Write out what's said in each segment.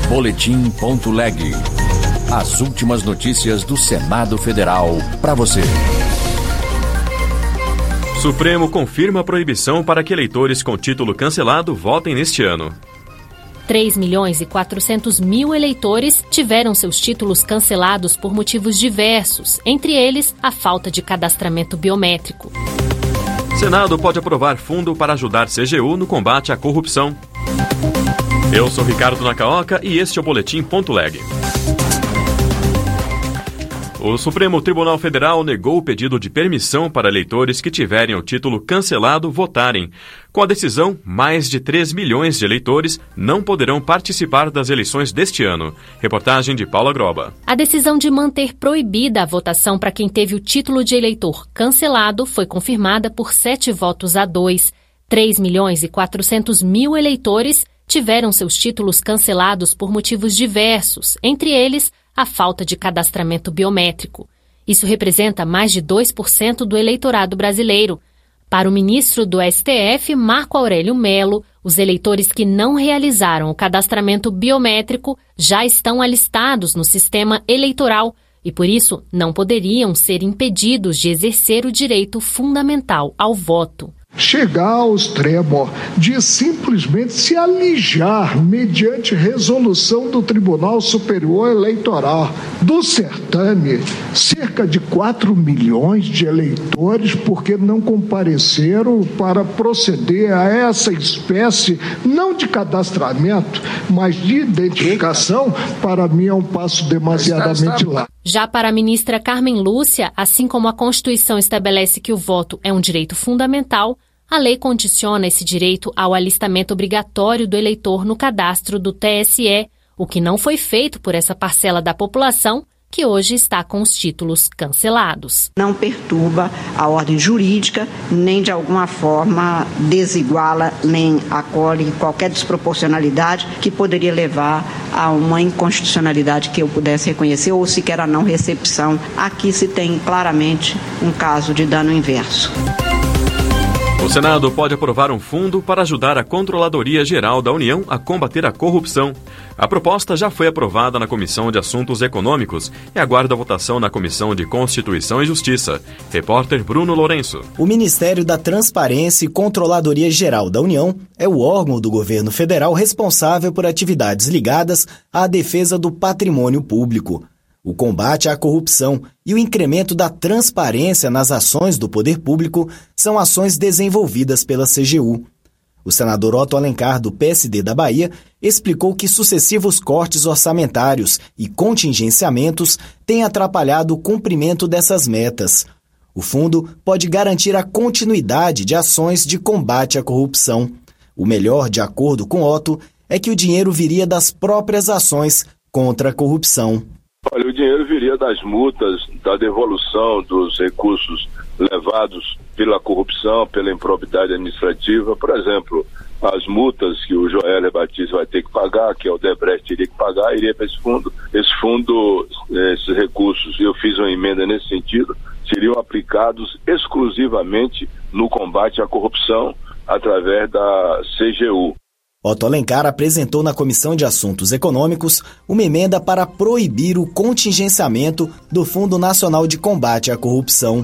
Boletim.leg. As últimas notícias do Senado Federal para você. Supremo confirma a proibição para que eleitores com título cancelado votem neste ano. 3.400.000 eleitores tiveram seus títulos cancelados por motivos diversos, entre eles a falta de cadastramento biométrico. Senado pode aprovar fundo para ajudar CGU no combate à corrupção. Eu sou Ricardo Nacaoca e este é o Boletim.leg. O Supremo Tribunal Federal negou o pedido de permissão para eleitores que tiverem o título cancelado votarem. Com a decisão, mais de 3 milhões de eleitores não poderão participar das eleições deste ano. Reportagem de Paula Groba. A decisão de manter proibida a votação para quem teve o título de eleitor cancelado foi confirmada por 7 votos a 2. 3.400.000 eleitores tiveram seus títulos cancelados por motivos diversos, entre eles a falta de cadastramento biométrico. Isso representa mais de 2% do eleitorado brasileiro. Para o ministro do STF, Marco Aurélio Mello, os eleitores que não realizaram o cadastramento biométrico já estão alistados no sistema eleitoral e, por isso, não poderiam ser impedidos de exercer o direito fundamental ao voto. Chegar ao extremo de simplesmente se alijar mediante resolução do Tribunal Superior Eleitoral do certame cerca de 4 milhões de eleitores porque não compareceram para proceder a essa espécie não de cadastramento, mas de identificação, para mim é um passo demasiadamente largo. Já para a ministra Carmen Lúcia, assim como a Constituição estabelece que o voto é um direito fundamental, a lei condiciona esse direito ao alistamento obrigatório do eleitor no cadastro do TSE, o que não foi feito por essa parcela da população que hoje está com os títulos cancelados. Não perturba a ordem jurídica, nem de alguma forma desiguala, nem acolhe qualquer desproporcionalidade que poderia levar a uma inconstitucionalidade que eu pudesse reconhecer ou sequer a não recepção. Aqui se tem claramente um caso de dano inverso. O Senado pode aprovar um fundo para ajudar a Controladoria Geral da União a combater a corrupção. A proposta já foi aprovada na Comissão de Assuntos Econômicos e aguarda votação na Comissão de Constituição e Justiça. Repórter Bruno Lourenço. O Ministério da Transparência e Controladoria Geral da União é o órgão do governo federal responsável por atividades ligadas à defesa do patrimônio público. O combate à corrupção e o incremento da transparência nas ações do poder público são ações desenvolvidas pela CGU. O senador Otto Alencar, do PSD da Bahia, explicou que sucessivos cortes orçamentários e contingenciamentos têm atrapalhado o cumprimento dessas metas. O fundo pode garantir a continuidade de ações de combate à corrupção. O melhor, de acordo com Otto, é que o dinheiro viria das próprias ações contra a corrupção. Olha, o dinheiro viria das multas, da devolução dos recursos levados pela corrupção, pela improbidade administrativa. Por exemplo, as multas que o Joélia Batista vai ter que pagar, que o Odebrecht teria que pagar, iria para esse fundo. Esses recursos, eu fiz uma emenda nesse sentido, seriam aplicados exclusivamente no combate à corrupção através da CGU. Otto Alencar apresentou na Comissão de Assuntos Econômicos uma emenda para proibir o contingenciamento do Fundo Nacional de Combate à Corrupção.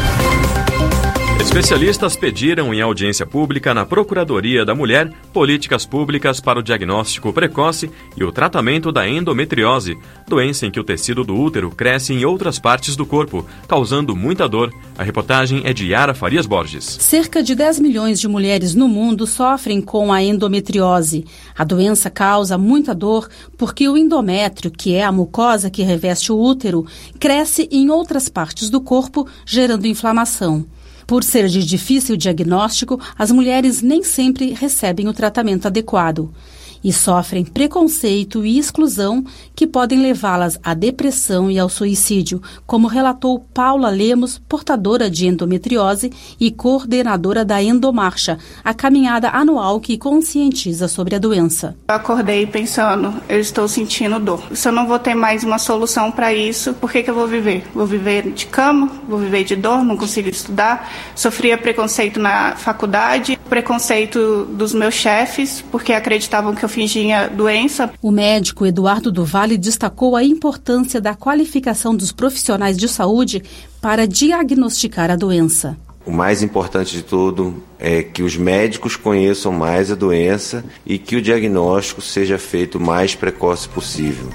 Especialistas pediram em audiência pública na Procuradoria da Mulher políticas públicas para o diagnóstico precoce e o tratamento da endometriose, doença em que o tecido do útero cresce em outras partes do corpo, causando muita dor. A reportagem é de Yara Farias Borges. Cerca de 10 milhões de mulheres no mundo sofrem com a endometriose. A doença causa muita dor porque o endométrio, que é a mucosa que reveste o útero, cresce em outras partes do corpo, gerando inflamação. Por ser de difícil diagnóstico, as mulheres nem sempre recebem o tratamento adequado e sofrem preconceito e exclusão que podem levá-las à depressão e ao suicídio, como relatou Paula Lemos, portadora de endometriose e coordenadora da Endomarcha, a caminhada anual que conscientiza sobre a doença. Eu acordei pensando, eu estou sentindo dor. Se eu não vou ter mais uma solução para isso, por que eu vou viver? Vou viver de cama, vou viver de dor, não consigo estudar, sofria preconceito na faculdade. Preconceito dos meus chefes, porque acreditavam que eu fingia doença. O médico Eduardo do Vale destacou a importância da qualificação dos profissionais de saúde para diagnosticar a doença. O mais importante de tudo é que os médicos conheçam mais a doença e que o diagnóstico seja feito o mais precoce possível.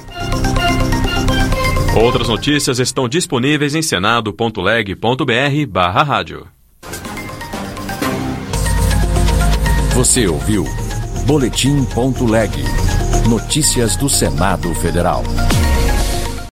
Outras notícias estão disponíveis em senado.leg.br/rádio. Você ouviu Boletim.leg. Notícias do Senado Federal.